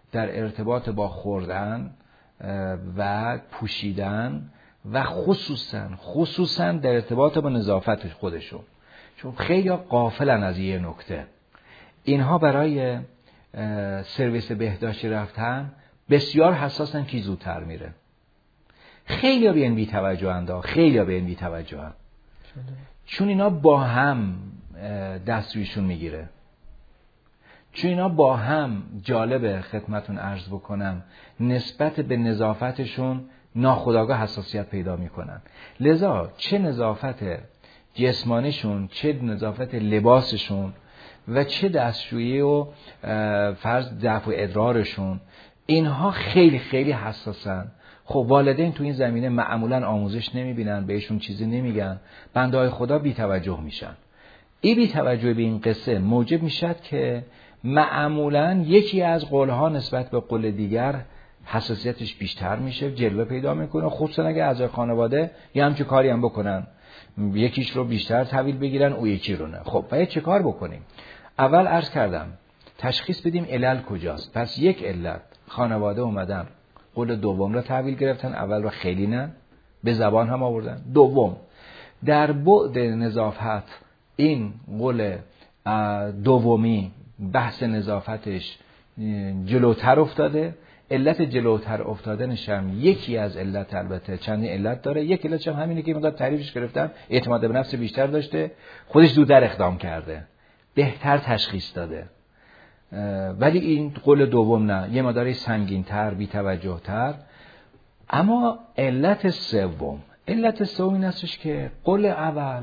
در ارتباط با خوردن و پوشیدن و خصوصاً در ارتباط با نظافت خودشون، چون خیلی غافلن از یه نکته. اینها برای سرویس بهداشتی رفتن بسیار حساسن که زودتر میره. خیلی به این بی توجهن، چون اینا با هم دستشویشون میگیره، چون اینا با هم، جالبه خدمتون عرض بکنم، نسبت به نظافتشون ناخودآگاه حساسیت پیدا میکنن. لذا چه نظافت جسمانیشون، چه نظافت لباسشون و چه دستشویی و فرض دفع و ادرارشون، اینها خیلی خیلی حساسن. خب والدین تو این زمینه معمولا آموزش نمیبینن، بهشون چیزی نمیگن، بنده های خدا بی توجه میشن. این بی توجه به این قصه موجب میشد که معمولا یکی از قولها نسبت به قول دیگر حساسیتش بیشتر میشه، جلوه پیدا میکنه، خصوصا اگه اعضای خانواده یه همچه کاری هم بکنن، یکیش رو بیشتر تحویل بگیرن او یکی رو نه. خب باید چه کار بکنیم؟ اول عرض کردم تشخیص بدیم علل کجاست. پس یک علت، خانواده اومدن قول دوم رو تحویل گرفتن، اول رو خیلی نه، به زبان هم آوردن. دوم، در بعد نظافت این قول دومی بحث نظافتش جلوتر افتاده. علت جلوتر افتادنش هم یکی از علت، البته چندین علت داره، یک علتش هم همینه که مقدار تعریفش گرفتم، اعتماد به نفس بیشتر داشته، خودش زودتر اقدام کرده، بهتر تشخیص داده. ولی این قول دوم نه، یه مقداری سنگین‌تر، بی‌توجه‌تر. اما علت سوم این هستش که قول اول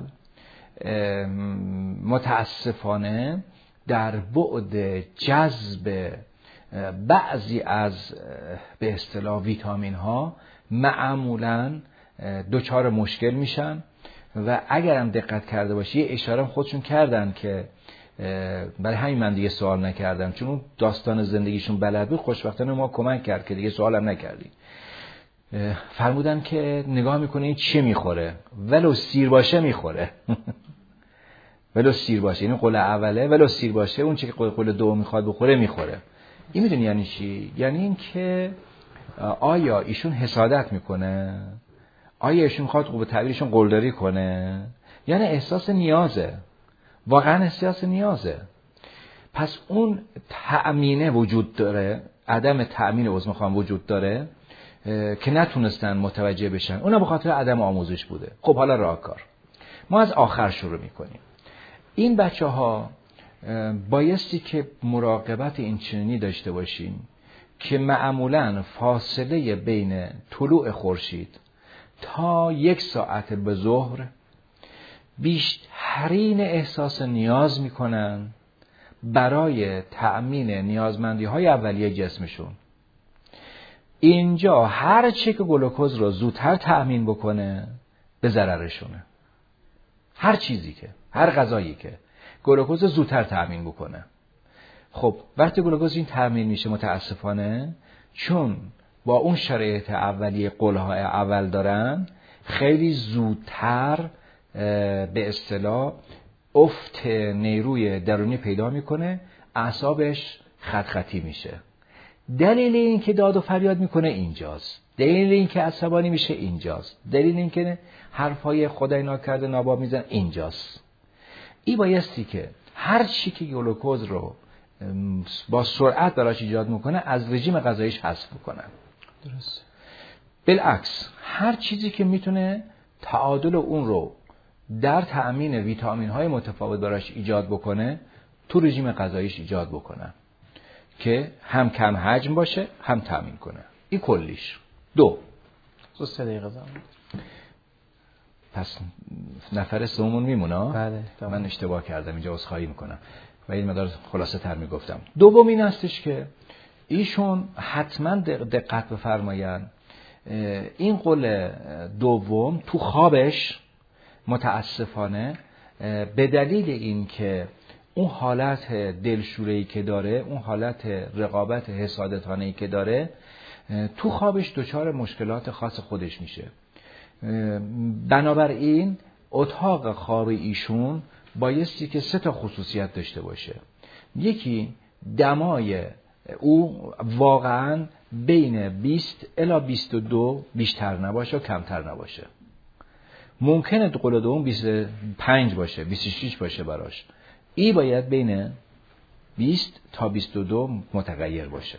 متاسفانه در بعد جذب بعضی از به اصطلاح ویتامین ها معمولاً دچار مشکل میشن و اگرم دقت کرده باشی یه اشاره خودشون کردن که برای همین من دیگه سوال نکردم، چون اون داستان زندگیشون بلد بود، خوشبختانه ما کمک کرد که دیگه سوالم نکردی. فرمودن که نگاه میکنه این چه میخوره، ولو سیر باشه میخوره. ولو سیر باشه، این قول اوله، ولو سیر باشه اون چه که قول دوم میخواد بخوره میخوره. این میدونی یعنی چی؟ یعنی این که آیا ایشون حسادت میکنه؟ آیا ایشون میخواد به تعبیرشون قلدری کنه؟ یعنی احساس نیازه، واقعا احساس نیازه. پس اون تأمینه وجود داره، عدم تأمین عضو خام وجود داره که نتونستن متوجه بشن، اونم به خاطر عدم آموزش بوده. خب حالا راهکار ما از آخر شروع میکنیم. این بچه ها بایستی که مراقبت این چنینی داشته باشیم که معمولاً فاصله بین طلوع خورشید تا 1 ساعت به ظهر بیشترین احساس نیاز میکنن برای تأمین نیازمندی های اولیه جسمشون. اینجا هر چی که گلوکوز رو زودتر تأمین بکنه به ضررشونه. هر چیزی که، هر غذایی که گلوکوز زودتر تأمین بکنه. خب وقتی گلوکوز این تأمین میشه، متاسفانه چون با اون شرایط اولیه قولهای اول دارن، خیلی زودتر به اصطلاح افت نیروی درونی پیدا میکنه، اعصابش خطی میشه. دلیل این که داد و فریاد میکنه اینجاست، دلیل این که عصبانی میشه اینجاست، دلیل این که حرفای خدای ناکرده ناباب میزن اینجاست. این بایستی که هر چی که گلوکوز رو با سرعت براش ایجاد میکنه از رژیم غذاییش حذف میکنن. درست. بالعکس هر چیزی که میتونه تعادل اون رو در تأمین ویتامین های متفاوت براش ایجاد بکنه تو رژیم غذاییش ایجاد بکنن که هم کم حجم باشه هم تأمین کنه. این کلیش. 2 3 دقیقه زمان. پس نفر سومون میمونه. بله. من اشتباه کردم اینجا، عذرخواهی میکنم و این مقدار خلاصه تر میگفتم. دوم این هستش که ایشون حتما دقت بفرمایند، این قول دوم تو خوابش متاسفانه به دلیل این که اون حالت دلشوره‌ای که داره، اون حالت رقابت حسادتانه‌ای که داره، تو خوابش دچار مشکلات خاص خودش میشه. بنابراین اتاق خواب ایشون بایستی که 3 تا خصوصیت داشته باشه. یکی دمای او واقعا بین 20 الی 22 بیشتر نباشه و کمتر نباشه. ممکنه قول دوم 25 باشه، 26 باشه براش. ای باید بین 20 تا 22 متغیر باشه.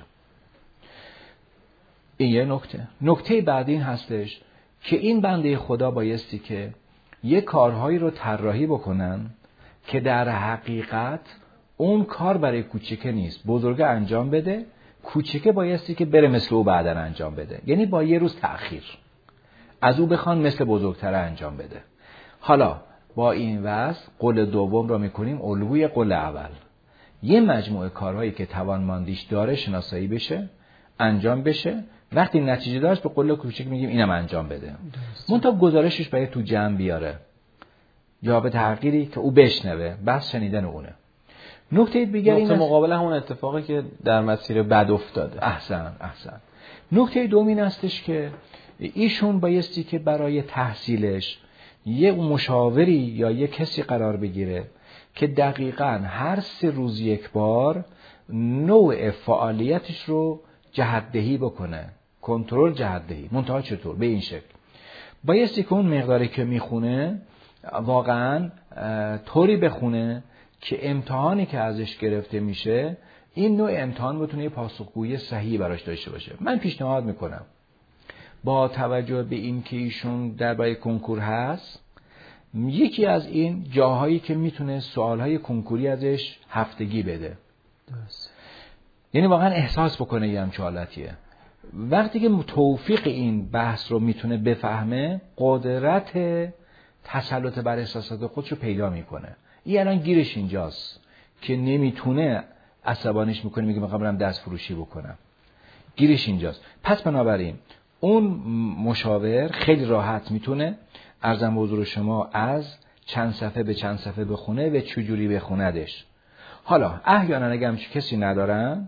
این یه نکته. نکته بعدی این هستش که این بنده خدا بایستی که یه کارهایی رو طراحی بکنن که در حقیقت اون کار برای کوچیکه نیست، بزرگه انجام بده، کوچیکه بایستی که بره مثل او بعدن انجام بده. یعنی با یه روز تأخیر از او بخوان مثل بزرگتر انجام بده. حالا با این وضع قول دوم رو میکنیم الگوی قول اول. یه مجموعه کارهایی که توانمندیش داره شناسایی بشه، انجام بشه، وقتی نتیجه داشت به قول کوچیک میگیم اینم انجام بده. منتها گزارشش باید تو جمع بیاره یا به تغییری که او بشنوه، بس شنیدن اونه. نکته دیگه این مقابل همون اتفاقی که در مسیر بد افتاده. احسن. نکته دوم این هستش که ایشون بایستی که برای تحصیلش یه مشاوری یا یه کسی قرار بگیره که دقیقاً هر 3 روز یک بار نوع فعالیتش رو جهت‌دهی بکنه، کنترل جهت‌دهی. منتها چطور؟ به این شکل بایستی که اون مقداری که میخونه واقعاً طوری بخونه که امتحانی که ازش گرفته میشه این نوع امتحان بتونه پاسخگویی صحیحی براش داشته باشه. من پیشنهاد میکنم با توجه به این که ایشون درباره کنکور هست، یکی از این جاهایی که میتونه سوالهای کنکوری ازش هفتگی بده. درست. یعنی واقعا احساس بکنه یه همچه حالتیه. وقتی که توفیق این بحث رو میتونه بفهمه، قدرت تسلط بر احساسات خودش رو پیدا میکنه. این الان گیرش اینجاست که نمیتونه، عصبانیش میکنه، میگه میخوام برم دست فروشی بکنم. گیرش اینجاست. پس بنابراین اون مشاور خیلی راحت میتونه عرضم به حضور شما از چند صفحه به چند صفحه بخونه و چجوری بخوندش. حالا احیانا اگه همچین کسی ندارن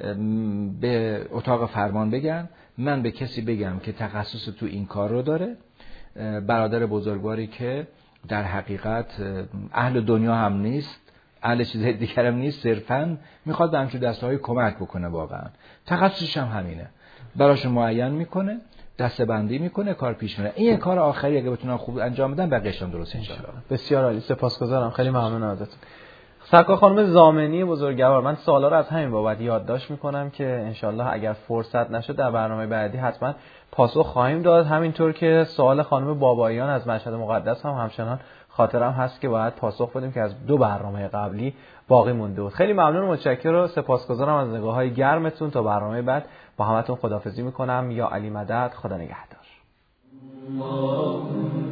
به اتاق فرمان بگن، من به کسی بگم که تخصص تو این کار رو داره، برادر بزرگواری که در حقیقت اهل دنیا هم نیست، اهل چیز دیگر هم نیست، صرفاً میخواد به همچون دسته‌های کمک بکنه. واقعا تخصصش هم همینه، براشون معین میکنه، دسته بندی میکنه، کار پیش میره. این کار آخری اگه بتونن خوب انجام بدن بقیه‌اش هم درست ان شاء الله. بسیار عالی، سپاسگزارم، خیلی ممنون ازتون. سرکار خانم زامنی بزرگوار، من سوالا رو از همین بابت یادداشت میکنم که انشالله اگر فرصت نشد در برنامه بعدی حتما پاسخ خواهیم داد. همینطور که سوال خانم باباییان از مشهد مقدس هم همچنان خاطرم هست که باید پاسخ بدیم که از 2 برنامه قبلی باقی مونده بود. خیلی ممنون و متشکرم و سپاسگزارم از نگاه‌های گرمتون. تا برنامه بعد با همتون خداحافظی میکنم. یا علی مدد، خدا نگهدار.